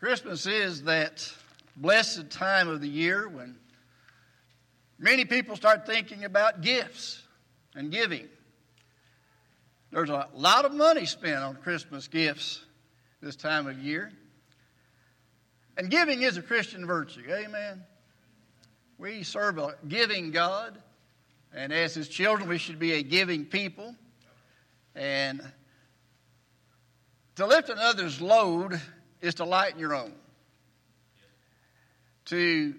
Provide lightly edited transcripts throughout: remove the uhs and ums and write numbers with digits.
Christmas is that blessed time of the year when many people start thinking about gifts and giving. There's a lot of money spent on Christmas gifts this time of year. And giving is a Christian virtue, amen? We serve a giving God, and as His children, we should be a giving people. And to lift another's load is to lighten your own. To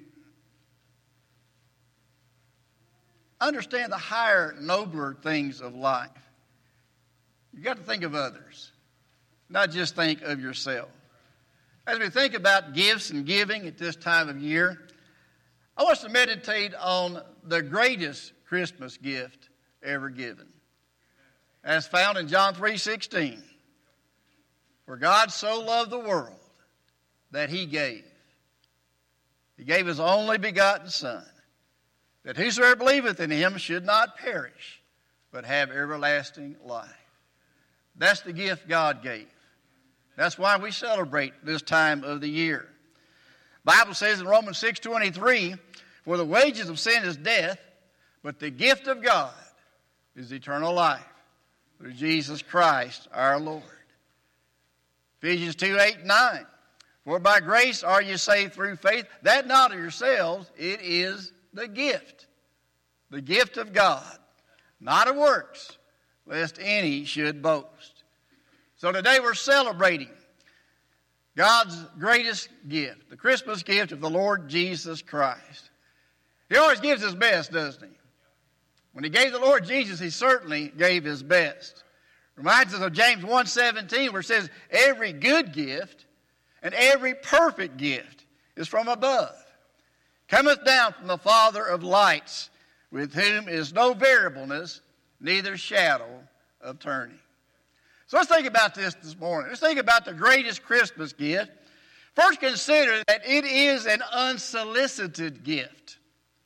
understand the higher, nobler things of life, you've got to think of others, not just think of yourself. As we think about gifts and giving at this time of year, I want us to meditate on the greatest Christmas gift ever given, as found in John 3:16. For God so loved the world that He gave. He gave His only begotten Son, that whosoever believeth in Him should not perish, but have everlasting life. That's the gift God gave. That's why we celebrate this time of the year. The Bible says in Romans 6:23, for the wages of sin is death, but the gift of God is eternal life through Jesus Christ our Lord. Ephesians 2:8-9. For by grace are you saved through faith, that not of yourselves, it is the gift of God, not of works, lest any should boast. So today we're celebrating God's greatest gift, the Christmas gift of the Lord Jesus Christ. He always gives His best, doesn't He? When He gave the Lord Jesus, He certainly gave His best. Reminds us of James 1:17, where it says, every good gift and every perfect gift is from above, cometh down from the Father of lights, with whom is no variableness, neither shadow of turning. So let's think about this morning. Let's think about the greatest Christmas gift. First, consider that it is an unsolicited gift.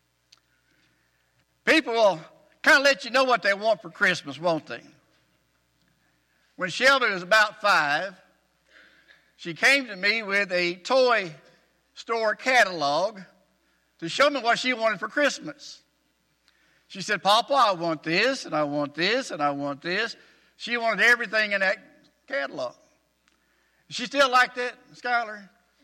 People will kind of let you know what they want for Christmas, won't they? When Shelby was about 5, she came to me with a toy store catalog to show me what she wanted for Christmas. She said, Papa, I want this, and I want this, and I want this. She wanted everything in that catalog. Is she still like that, Skylar?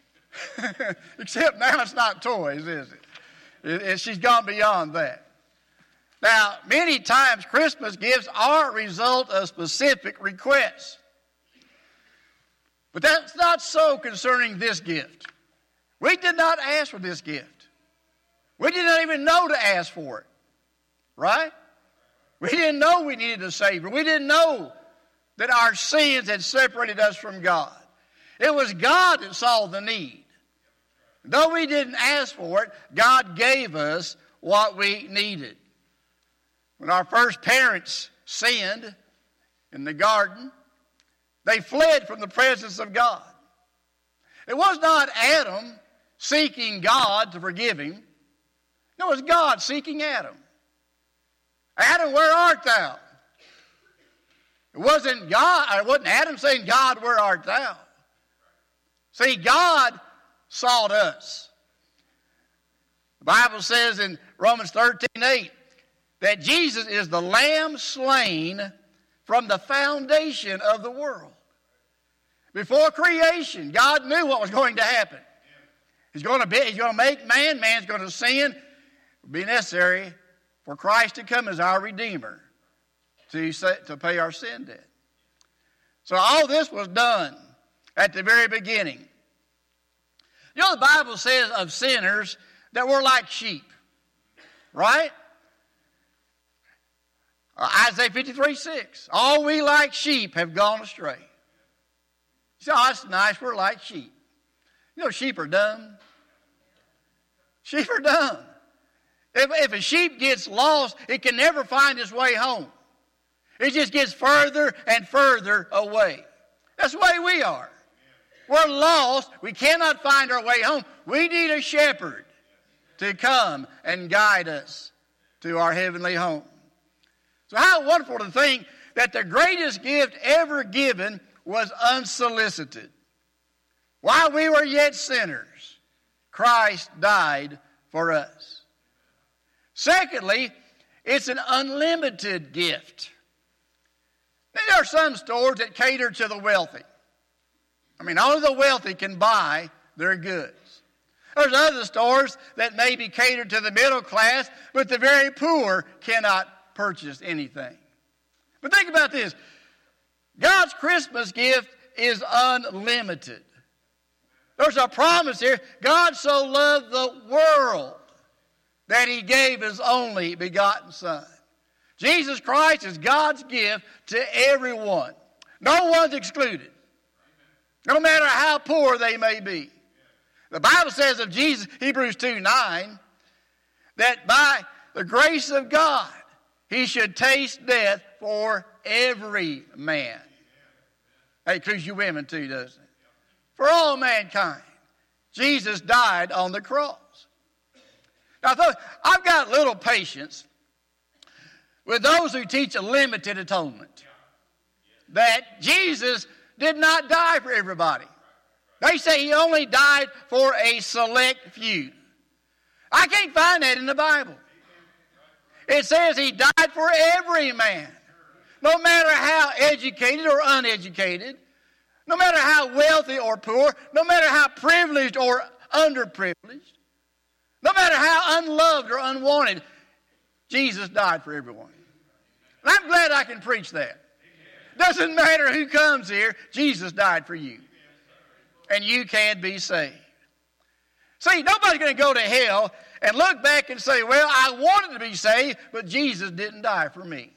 Except now it's not toys, is it? She's gone beyond that. Now, many times Christmas gifts are a result of specific requests. But that's not so concerning this gift. We did not ask for this gift. We did not even know to ask for it. Right? We didn't know we needed a Savior. We didn't know that our sins had separated us from God. It was God that saw the need. Though we didn't ask for it, God gave us what we needed. When our first parents sinned in the garden, they fled from the presence of God. It was not Adam seeking God to forgive him. No, it was God seeking Adam. Adam, where art thou? It wasn't Adam saying, God, where art thou? See, God sought us. The Bible says in Romans 13:8 that Jesus is the Lamb slain from the foundation of the world. Before creation, God knew what was going to happen. He's going to make man. Man's going to sin. It will be necessary for Christ to come as our Redeemer to pay our sin debt. So all this was done at the very beginning. You know, the Bible says of sinners that we're like sheep, right? Isaiah 53:6. All we like sheep have gone astray. You say, oh, that's nice, we're like sheep. You know, sheep are dumb. Sheep are dumb. If a sheep gets lost, it can never find its way home. It just gets further and further away. That's the way we are. We're lost. We cannot find our way home. We need a shepherd to come and guide us to our heavenly home. So how wonderful to think that the greatest gift ever given was unsolicited. While we were yet sinners, Christ died for us. Secondly, it's an unlimited gift. Now, there are some stores that cater to the wealthy. I mean, only the wealthy can buy their goods. There's other stores that may be catered to the middle class, but the very poor cannot purchase anything. But think about this. God's Christmas gift is unlimited. There's a promise here. God so loved the world that he gave his only begotten Son. Jesus Christ is God's gift to everyone. No one's excluded, no matter how poor they may be. The Bible says of Jesus, Hebrews 2:9, that by the grace of God, he should taste death for every man. That includes you women too, doesn't it? For all mankind. Jesus died on the cross. Now, I've got little patience with those who teach a limited atonement. That Jesus did not die for everybody. They say he only died for a select few. I can't find that in the Bible. It says he died for every man. No matter how educated or uneducated, no matter how wealthy or poor, no matter how privileged or underprivileged, no matter how unloved or unwanted, Jesus died for everyone. And I'm glad I can preach that. Doesn't matter who comes here, Jesus died for you. And you can be saved. See, nobody's going to go to hell and look back and say, well, I wanted to be saved, but Jesus didn't die for me.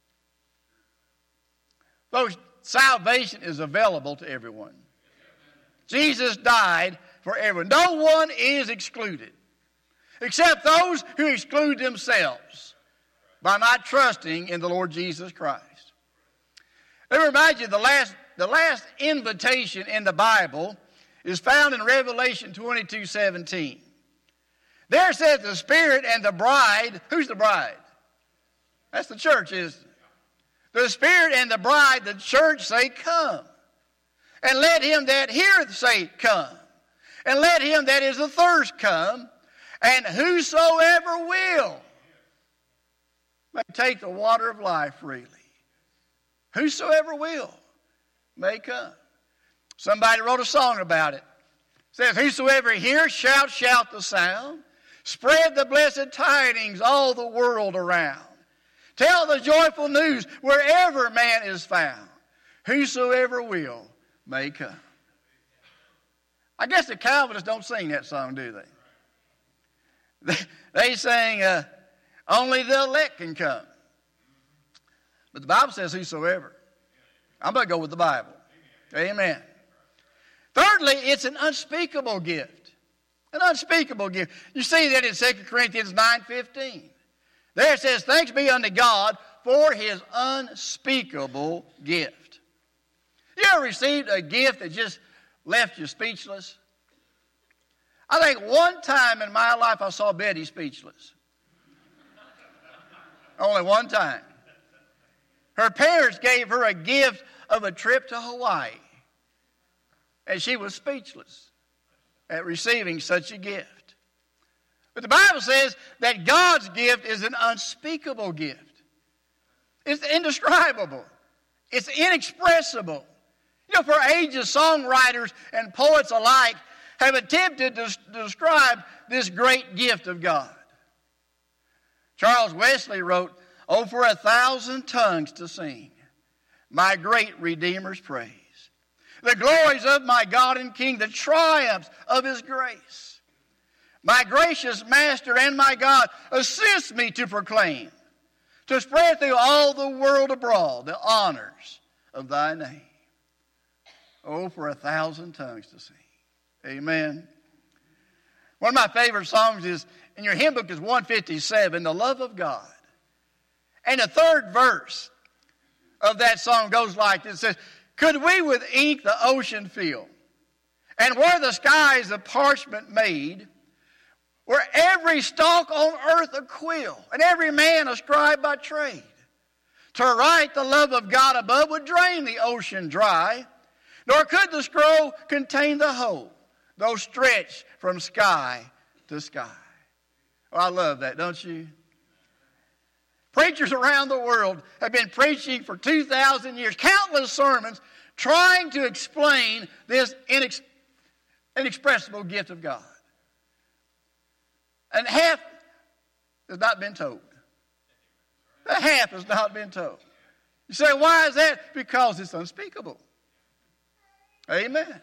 Folks, salvation is available to everyone. Jesus died for everyone. No one is excluded, except those who exclude themselves by not trusting in the Lord Jesus Christ. Let me remind you, the last invitation in the Bible is found in Revelation 22:17. There it says the Spirit and the bride. Who's the bride? That's the church, isn't it? The Spirit and the bride, the church, say, come. And let him that heareth say, come. And let him that is athirst come. And whosoever will may take the water of life freely. Whosoever will may come. Somebody wrote a song about it. It says, whosoever hears, shout the sound. Spread the blessed tidings all the world around. Tell the joyful news wherever man is found. Whosoever will may come. I guess the Calvinists don't sing that song, do they? They sing, only the elect can come. But the Bible says whosoever. I'm going to go with the Bible. Amen. Thirdly, it's an unspeakable gift. An unspeakable gift. You see that in 2 Corinthians 9:15. There it says, thanks be unto God for his unspeakable gift. You ever received a gift that just left you speechless? I think one time in my life I saw Betty speechless. Only one time. Her parents gave her a gift of a trip to Hawaii. And she was speechless at receiving such a gift. But the Bible says that God's gift is an unspeakable gift. It's indescribable. It's inexpressible. You know, for ages, songwriters and poets alike have attempted to describe this great gift of God. Charles Wesley wrote, oh, for 1,000 tongues to sing my great Redeemer's praise, the glories of my God and King, the triumphs of his grace. My gracious Master and my God, assist me to proclaim, to spread through all the world abroad the honors of thy name. Oh, for 1,000 tongues to sing. Amen. One of my favorite songs is, in your hymn book, is 157, The Love of God. And the third verse of that song goes like this. It says, could we with ink the ocean fill, and were the skies of parchment made, were every stalk on earth a quill, and every man a scribe by trade, to write the love of God above would drain the ocean dry, Nor could the scroll contain the whole, though stretched from sky to sky. Oh, I love that, don't you? Preachers around the world have been preaching for 2,000 years, countless sermons, trying to explain this inexpressible gift of God. And half has not been told. The half has not been told. You say, why is that? Because it's unspeakable. Amen.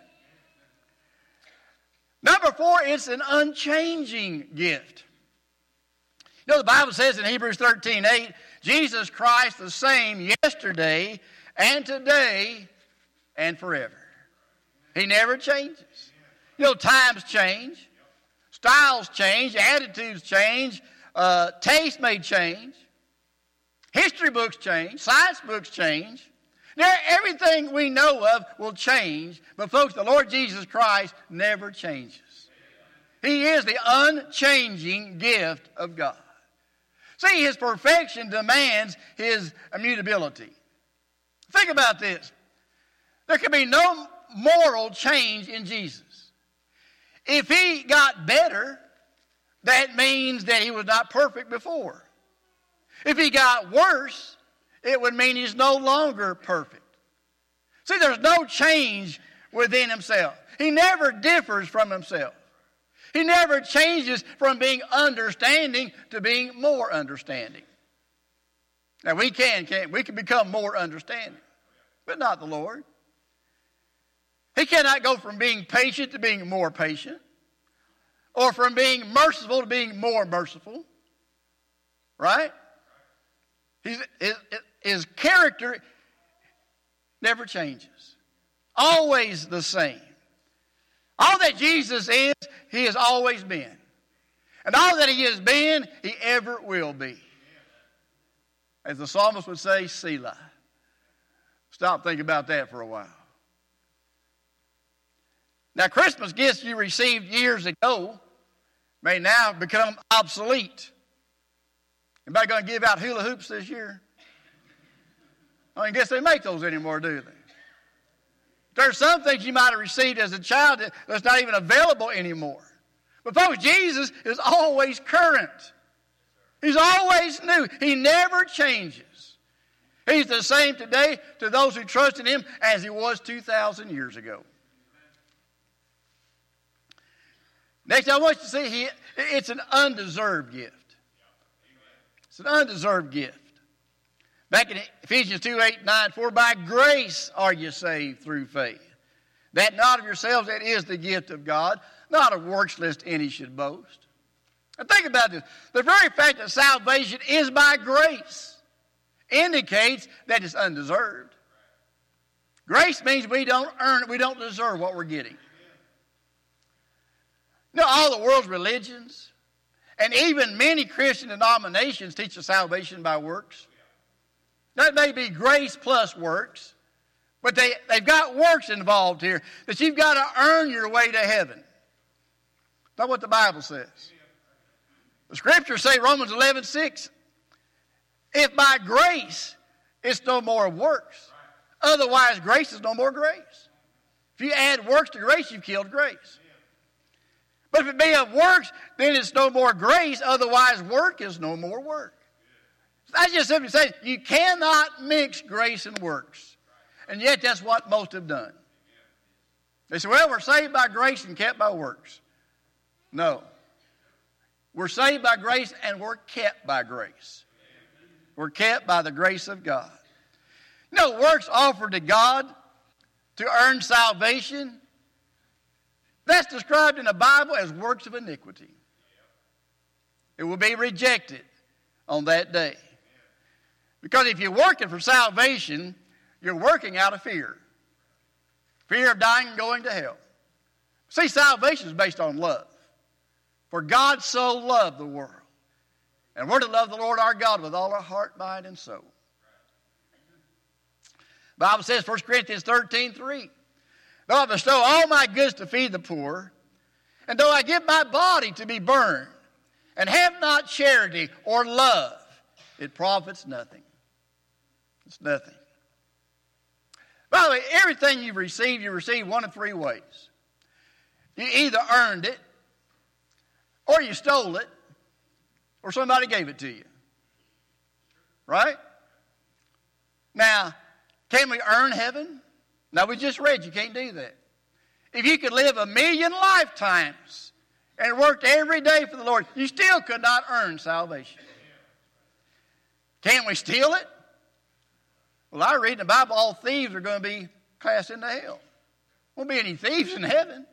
Number 4, it's an unchanging gift. You know, the Bible says in Hebrews 13:8, Jesus Christ the same yesterday and today and forever. He never changes. You know, times change. Styles change. Attitudes change. Taste may change. History books change. Science books change. Now, everything we know of will change. But folks, the Lord Jesus Christ never changes. He is the unchanging gift of God. See, His perfection demands His immutability. Think about this. There can be no moral change in Jesus. If He got better, that means that He was not perfect before. If He got worse, it would mean He's no longer perfect. See, there's no change within Himself. He never differs from Himself. He never changes from being understanding to being more understanding. Now, we can become more understanding, but not the Lord. He cannot go from being patient to being more patient, or from being merciful to being more merciful. Right? His character never changes. Always the same. All that Jesus is, He has always been. And all that He has been, He ever will be. As the psalmist would say, Selah. Stop thinking about that for a while. Now, Christmas gifts you received years ago may now become obsolete. Anybody going to give out hula hoops this year? I guess they make those anymore, do they? There's some things you might have received as a child that's not even available anymore. But folks, Jesus is always current. He's always new. He never changes. He's the same today to those who trust in Him as He was 2,000 years ago. Next, I want you to see it's an undeserved gift. It's an undeserved gift. Back in Ephesians 2:8-9, for by grace are you saved through faith. That not of yourselves, that is the gift of God, not of works lest any should boast. Now think about this. The very fact that salvation is by grace indicates that it's undeserved. Grace means we don't earn it, we don't deserve what we're getting. You know, all the world's religions, and even many Christian denominations teach us salvation by works. That may be grace plus works, but they've got works involved here, that you've got to earn your way to heaven. That's what the Bible says. The Scriptures say, Romans 11:6, if by grace, it's no more of works. Otherwise, grace is no more grace. If you add works to grace, you've killed grace. But if it be of works, then it's no more grace. Otherwise, work is no more work. That's just simply saying you cannot mix grace and works. And yet that's what most have done. They say, well, we're saved by grace and kept by works. No. We're saved by grace and we're kept by grace. We're kept by the grace of God. You know, works offered to God to earn salvation, that's described in the Bible as works of iniquity. It will be rejected on that day. Because if you're working for salvation, you're working out of fear. Fear of dying and going to hell. See, salvation is based on love. For God so loved the world. And we're to love the Lord our God with all our heart, mind, and soul. The Bible says, 1 Corinthians 13:3, though I bestow all my goods to feed the poor, and though I give my body to be burned, and have not charity or love, it profits nothing. It's nothing. The By the way, everything you receive one of three ways. You either earned it, or you stole it, or somebody gave it to you. Right? Now, can we earn heaven? Now, we just read you can't do that. If you could live 1,000,000 lifetimes and worked every day for the Lord, you still could not earn salvation. Can we steal it? Well, I read in the Bible all thieves are going to be cast into hell. Won't be any thieves in heaven.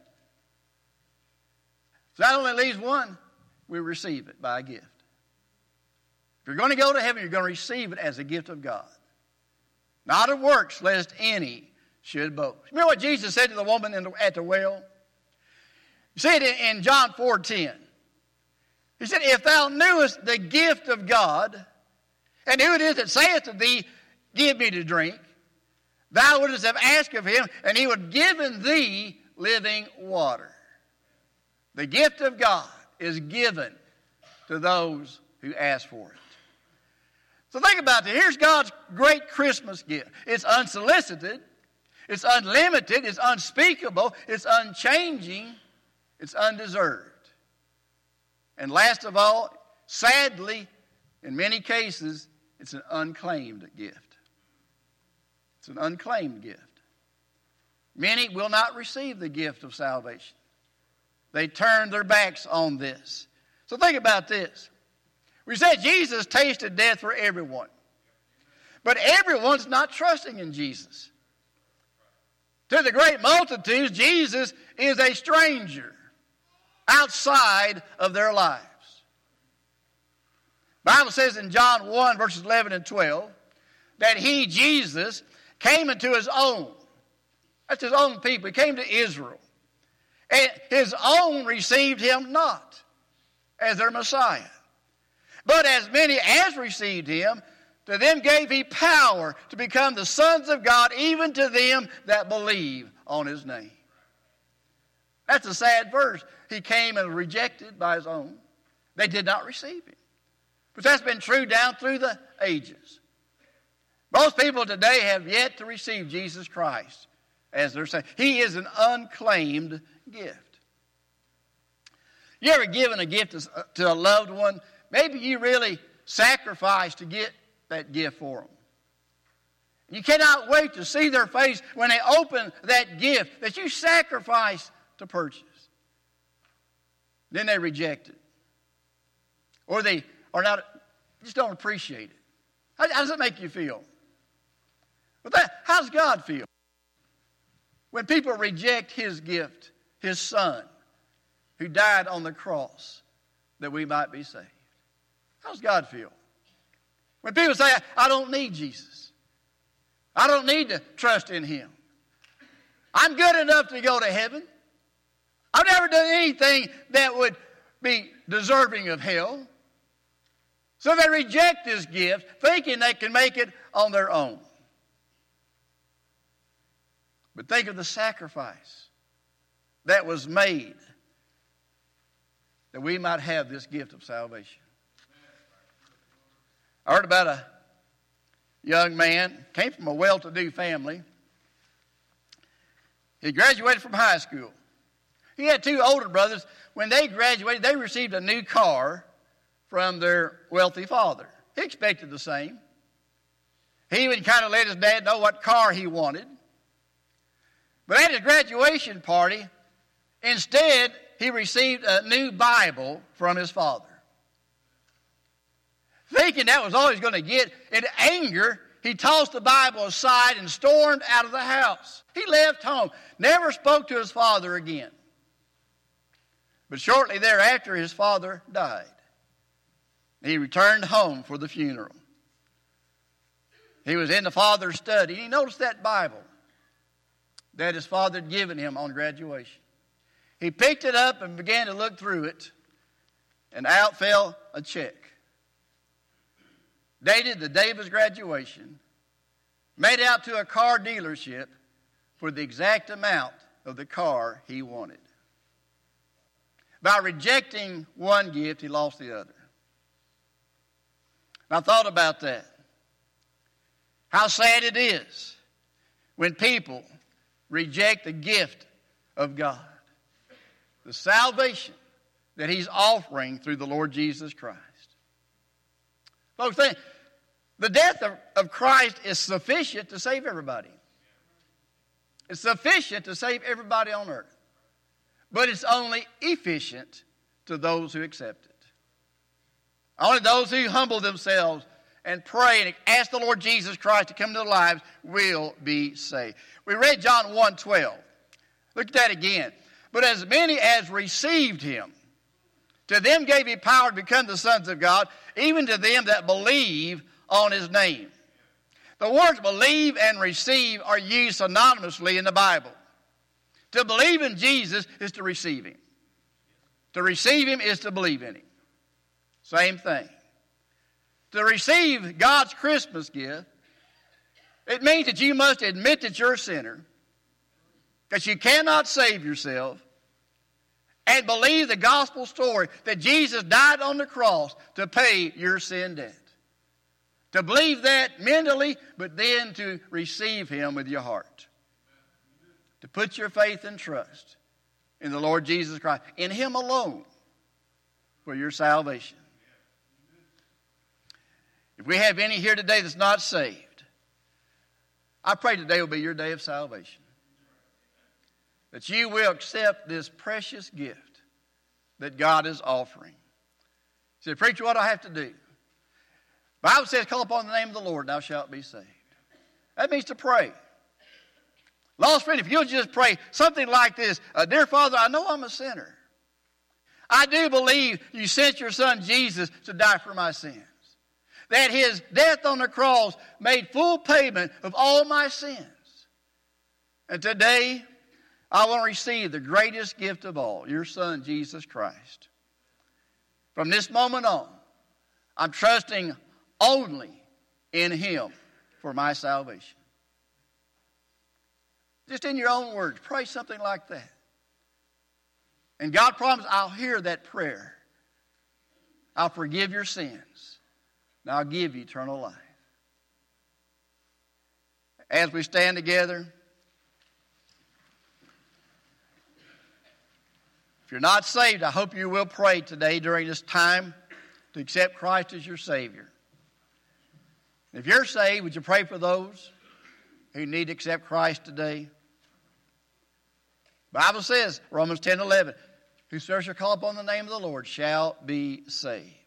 So that only leaves one. We receive it by a gift. If you're going to go to heaven, you're going to receive it as a gift of God. Not of works, lest any should boast. Remember what Jesus said to the woman at the well? He said in John 4:10. He said, if thou knewest the gift of God, and who it is that saith to thee, give me to drink, thou wouldst have asked of him, and he would have given thee living water. The gift of God is given to those who ask for it. So think about it. Here's God's great Christmas gift. It's unsolicited. It's unlimited. It's unspeakable. It's unchanging. It's undeserved. And last of all, sadly, in many cases, it's an unclaimed gift. It's an unclaimed gift. Many will not receive the gift of salvation. They turn their backs on this. So think about this. We said Jesus tasted death for everyone. But everyone's not trusting in Jesus. To the great multitudes, Jesus is a stranger outside of their lives. The Bible says in John 1, verses 11 and 12, that he, Jesus, came into his own. That's his own people. He came to Israel. And his own received him not as their Messiah. But as many as received him, to them gave he power to become the sons of God, even to them that believe on his name. That's a sad verse. He came and was rejected by his own. They did not receive him. But that's been true down through the ages. Most people today have yet to receive Jesus Christ as their Savior. He is an unclaimed gift. You ever given a gift to a loved one? Maybe you really sacrificed to get that gift for them. You cannot wait to see their face when they open that gift that you sacrificed to purchase. Then they reject it. Or they are not, just don't appreciate it. How does it make you feel? How does God feel? When people reject his gift, his son, who died on the cross that we might be saved. How does God feel? When people say, I don't need Jesus. I don't need to trust in him. I'm good enough to go to heaven. I've never done anything that would be deserving of hell. So they reject this gift, thinking they can make it on their own. But think of the sacrifice that was made that we might have this gift of salvation. I heard about a young man, came from a well-to-do family. He graduated from high school. He had two older brothers. When they graduated, they received a new car from their wealthy father. He expected the same. He even kind of let his dad know what car he wanted. But at his graduation party, instead, he received a new Bible from his father. Thinking that was all he was going to get, in anger, he tossed the Bible aside and stormed out of the house. He left home, never spoke to his father again. But shortly thereafter, his father died. He returned home for the funeral. He was in the father's study, and he noticed that Bible that his father had given him on graduation. He picked it up and began to look through it, and out fell a check. Dated the day of his graduation, made out to a car dealership for the exact amount of the car he wanted. By rejecting one gift, he lost the other. And I thought about that. How sad it is when people reject the gift of God, the salvation that He's offering through the Lord Jesus Christ. Folks, the death of Christ is sufficient to save everybody. It's sufficient to save everybody on earth. But it's only efficient to those who accept it. Only those who humble themselves and pray and ask the Lord Jesus Christ to come into their lives will be saved. We read John 1:12. Look at that again. But as many as received Him, to them gave He power to become the sons of God, even to them that believe on His name. The words believe and receive are used synonymously in the Bible. To believe in Jesus is to receive Him. To receive Him is to believe in Him. Same thing. To receive God's Christmas gift, it means that you must admit that you're a sinner, that you cannot save yourself, and believe the gospel story that Jesus died on the cross to pay your sin debt. To believe that mentally, but then to receive Him with your heart. To put your faith and trust in the Lord Jesus Christ, in Him alone, for your salvation. If we have any here today that's not saved, I pray today will be your day of salvation. That you will accept this precious gift that God is offering. You say, preacher, what do I have to do? The Bible says, call upon the name of the Lord, thou shalt be saved. That means to pray. Lost friend, if you'll just pray something like this, Dear Father, I know I'm a sinner. I do believe you sent your Son Jesus to die for my sins. That His death on the cross made full payment of all my sins. And today, I want to receive the greatest gift of all, your Son, Jesus Christ. From this moment on, I'm trusting only in Him for my salvation. Just in your own words, pray something like that. And God promised, I'll hear that prayer. I'll forgive your sins. And I'll give you eternal life. As we stand together, if you're not saved, I hope you will pray today during this time to accept Christ as your Savior. If you're saved, would you pray for those who need to accept Christ today? The Bible says, Romans 10:11, whosoever shall call upon the name of the Lord shall be saved.